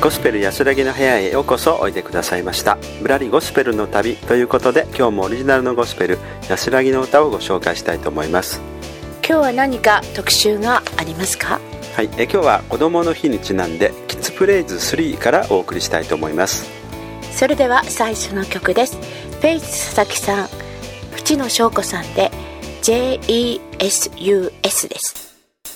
ゴスペル安らぎの部屋へようこそおいでくださいました。ぶらりゴスペルの旅ということで、今日もオリジナルのゴスペル安らぎの歌をご紹介したいと思います。 今日は何か特集がありますか？ はい、今日は子どもの日にちなんでキッズプレイズ3からお送りしたいと思います。 それでは最初の曲です。フェイス佐々木さん、淵野翔子さんで JESUS です。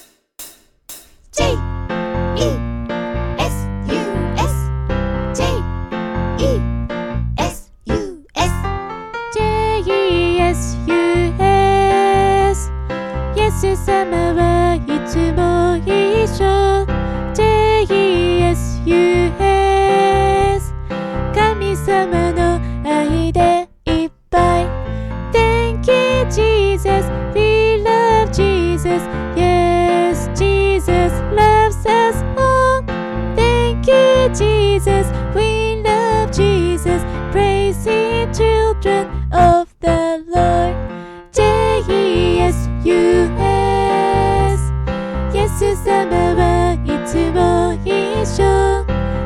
イエス様はいつも一緒 JESUS 神様の愛でいっぱい Thank you Jesus We love Jesus Yes Jesus loves us all Thank you Jesus We love Jesus Praise Him children of the Lord JESUS イエス様はいつも一緒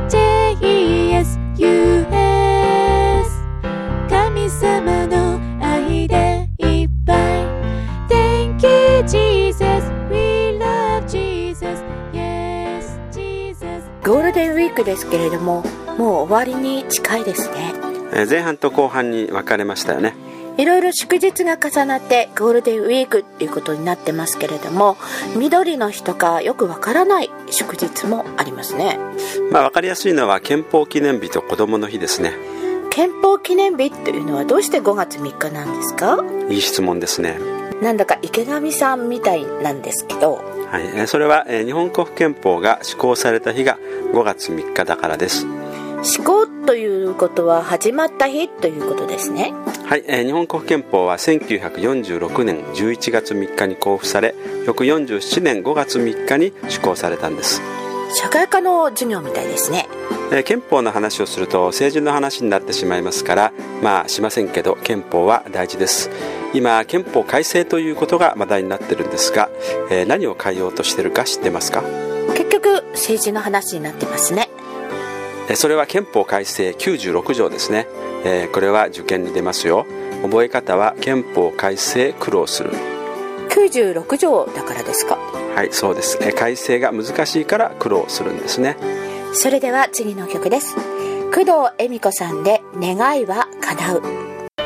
JESUS 神様の愛でいっぱい Thank you Jesus We love Jesus Yes Jesus ゴールデンウィークですけれども、もう終わりに近いですね。 前半と後半に分かれましたよね。 いろいろ祝日が重なってゴールデンウィークっていうことになってますけれども、緑の日とかよくわからない祝日もありますね。 分かりやすいのは憲法記念日と子どもの日ですね。 憲法記念日っていうのはどうして5月3日なんですか？ いい質問ですね。 なんだか池上さんみたいなんですけど、 はい、それは日本国憲法が施行された日が5月3日だからです。 施行ということは始まった日ということですね。 はい、日本国憲法は1946年11月3日に公布され、翌47年5月3日に施行されたんです。 社会科の授業みたいですね。 憲法の話をすると政治の話になってしまいますから、しませんけど憲法は大事です。今憲法改正ということが話題になってるんですが、何を変えようとしてるか知ってますか？ 結局政治の話になってますね。 それは憲法改正96条ですね。これは受験に出ますよ。覚え方は憲法改正苦労する。 96条だからですか？ はい、そうです。改正が難しいから苦労するんですね。 それでは次の曲です。工藤恵美子さんで願いは叶う。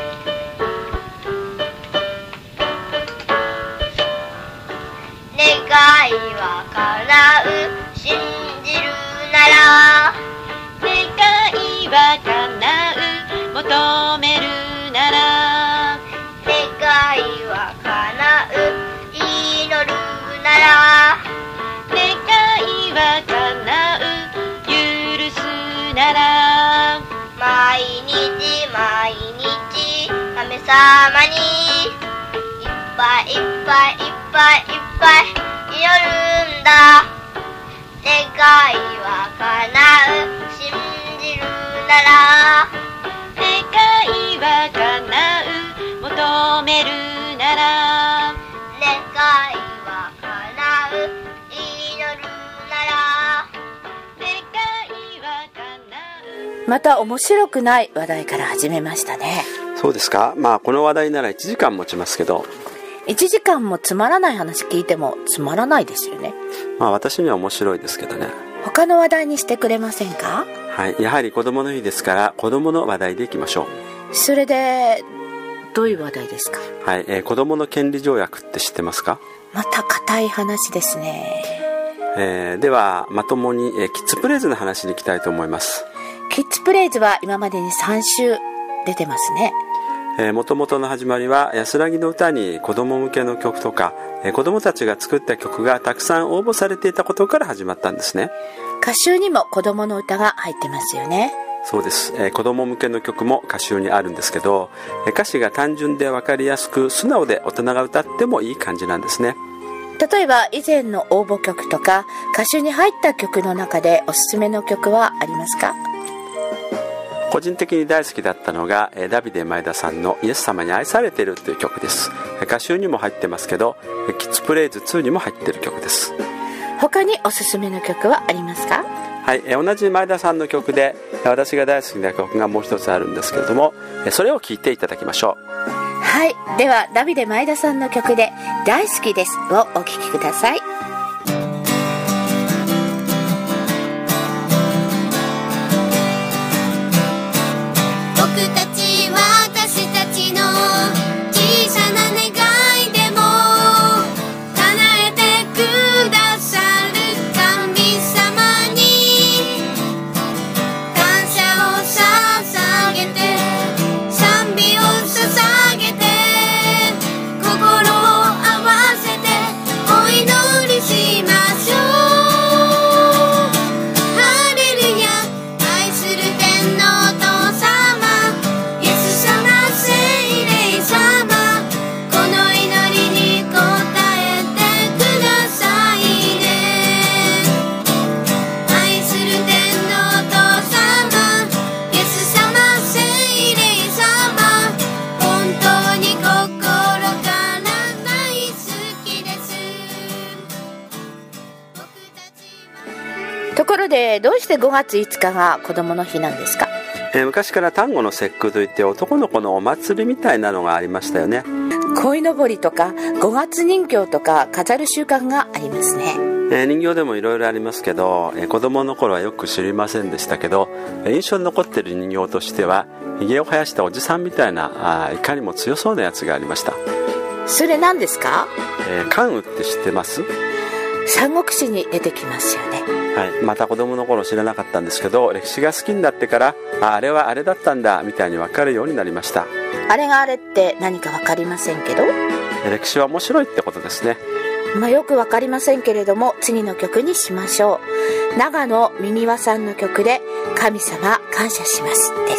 願いは叶う信じるなら願いは叶う求めるなら願いは叶う祈るなら願いは叶う許すなら毎日毎日神様にいっぱいいっぱいいっぱいいっぱい祈るんだ願いは叶う信じるなら願いは叶う求めるなら願いは叶う祈るなら願いは叶う。 また面白くない話題から始めましたね。 そうですか。この話題なら1時間持ちますけど、 1時間もつまらない話聞いてもつまらないですよね。 私には面白いですけどね。 他の話題にしてくれませんか？ はい、やはり子供の日ですから子供の話題でいきましょう。 それでどういう話題ですか？ はい、子供の権利条約って知ってますか？ また固い話ですね。 ではまともに、キッズプレイズの話に行きたいと思います。 キッズプレイズは今までに3週出てますね。 もともとの始まりは安らぎの歌に子供向けの曲とか、子供たちが作った曲がたくさん応募されていたことから始まったんですね。 歌集にも子供の歌が入ってますよね。 そうです。子供向けの曲も歌集にあるんですけど、歌詞が単純で分かりやすく素直で大人が歌ってもいい感じなんですね。 例えば以前の応募曲とか歌集に入った曲の中でおすすめの曲はありますか？ 個人的に大好きだったのがダビデ前田さんのイエス様に愛されているという曲です。歌集にも入ってますけどキッズプレイズ2にも入っている曲です。 他におすすめの曲はありますか？ はい、同じ前田さんの曲で私が大好きな曲がもう一つあるんですけれども、それを聴いていただきましょう。 はい、ではダビデ前田さんの曲で大好きですをお聴きください。 僕たちは私たちの小さな願いでも叶えてくださる神様に感謝を捧げて賛美を捧げて心を合わせてお祈りしましょう。ハレルヤ、愛する天皇とイエス様、聖霊様、この祈りに応えてくださいね。愛する天皇と様、イエス様、聖霊様、本当に心から大好きです。僕たちはところでどうして5月5日が子供の日なんですか？ 昔から端午の節句といって男の子のお祭りみたいなのがありましたよね。 鯉のぼりとか5月人形とか飾る習慣がありますね。 人形でもいろいろありますけど、子供の頃はよく知りませんでしたけど、印象に残っている人形としてはひげを生やしたおじさんみたいないかにも強そうなやつがありました。 それ何ですか？ 関羽って知ってます？ 三国志に出てきますよね。 はい、また子供の頃知らなかったんですけど、歴史が好きになってからあれはあれだったんだみたいに分かるようになりました。 あれがあれって何か分かりませんけど、 歴史は面白いってことですね。 よく分かりませんけれども、次の曲にしましょう。長野みわさんの曲で神様感謝しますです。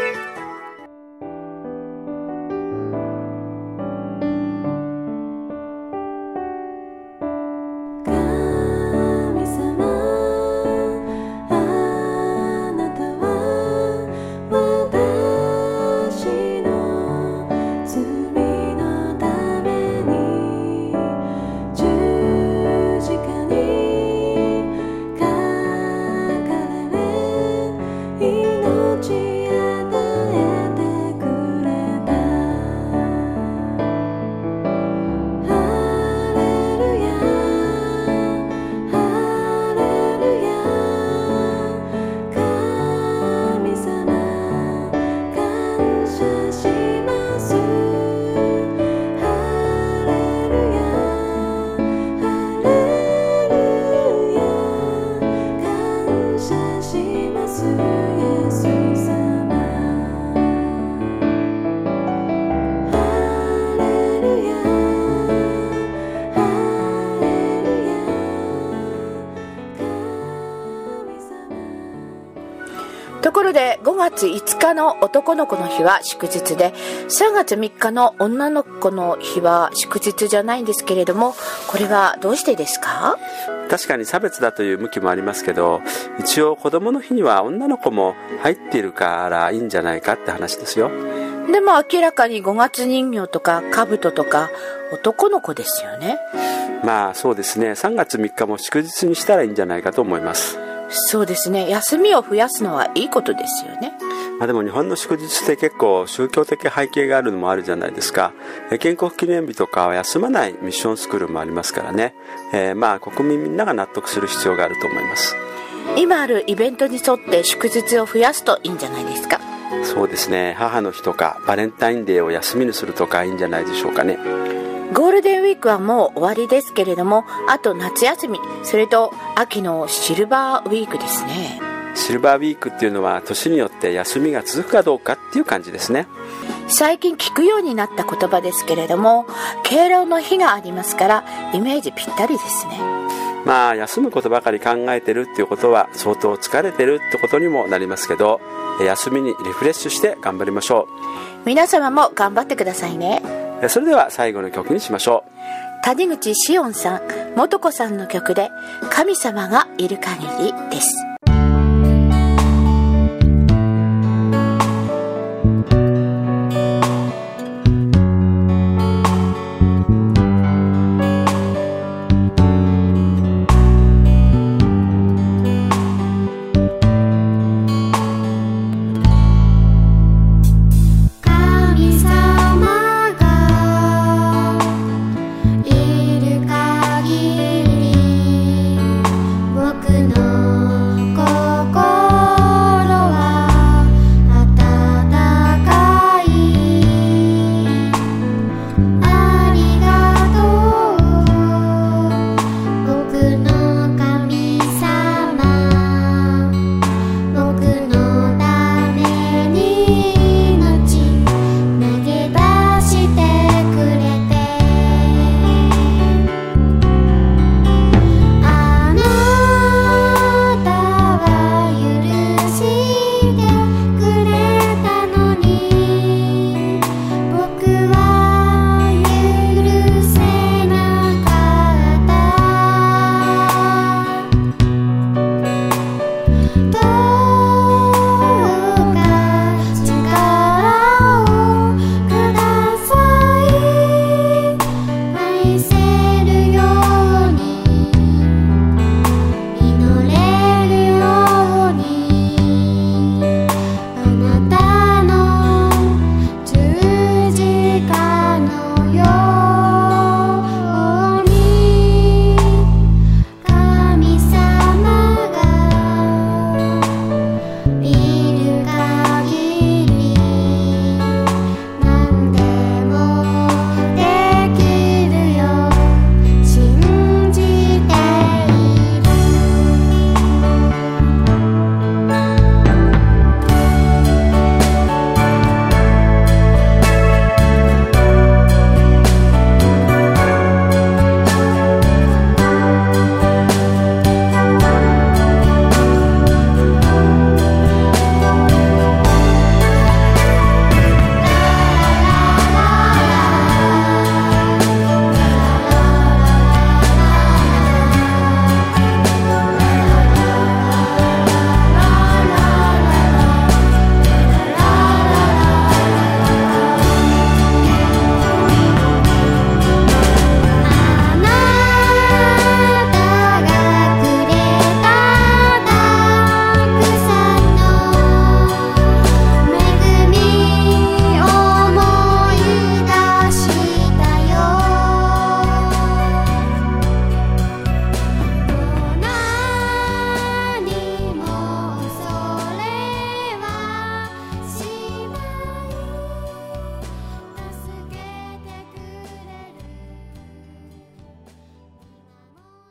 ところで5月5日の男の子の日は祝日で、3月3日の女の子の日は祝日じゃないんですけれども、これはどうしてですか？ 確かに差別だという向きもありますけど、一応子供の日には女の子も入っているからいいんじゃないかって話ですよ。 でも明らかに5月人形とか兜とか男の子ですよね。 まあそうですね、3月3日も祝日にしたらいいんじゃないかと思います。 そうですね、休みを増やすのはいいことですよね。 でも日本の祝日って結構宗教的背景があるのもあるじゃないですか。建国記念日とかは休まないミッションスクールもありますからね。国民みんなが納得する必要があると思います。 今あるイベントに沿って祝日を増やすといいんじゃないですか？ そうですね、母の日とかバレンタインデーを休みにするとかいいんじゃないでしょうかね。 ゴールデンウィークはもう終わりですけれども、あと夏休み、それと秋のシルバーウィークですね。 シルバーウィークっていうのは年によって休みが続くかどうかっていう感じですね。 最近聞くようになった言葉ですけれども、敬老の日がありますからイメージぴったりですね。 休むことばかり考えてるっていうことは相当疲れてるってことにもなりますけど、休みにリフレッシュして頑張りましょう。 皆様も頑張ってくださいね。 それでは最後の曲にしましょう。 谷口しおんさん、素子さんの曲で神様がいる限りです。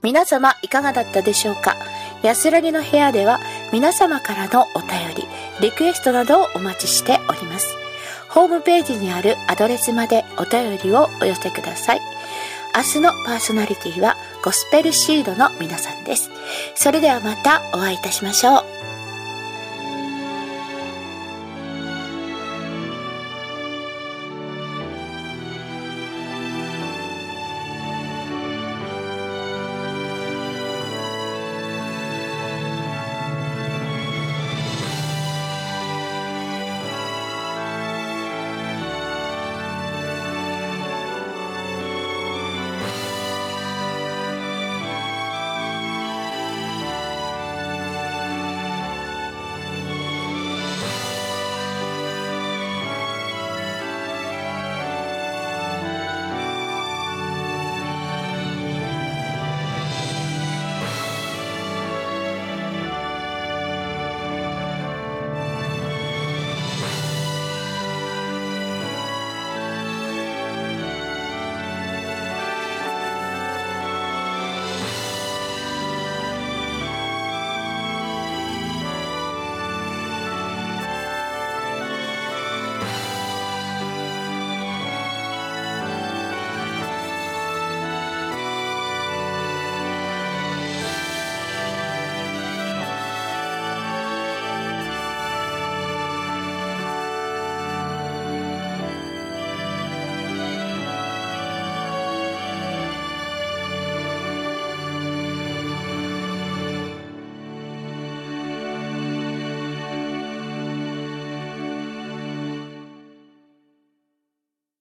皆様いかがだったでしょうか。安らぎの部屋では皆様からのお便り、リクエストなどをお待ちしております。ホームページにあるアドレスまでお便りをお寄せください。明日のパーソナリティはゴスペルシードの皆さんです。それではまたお会いいたしましょう。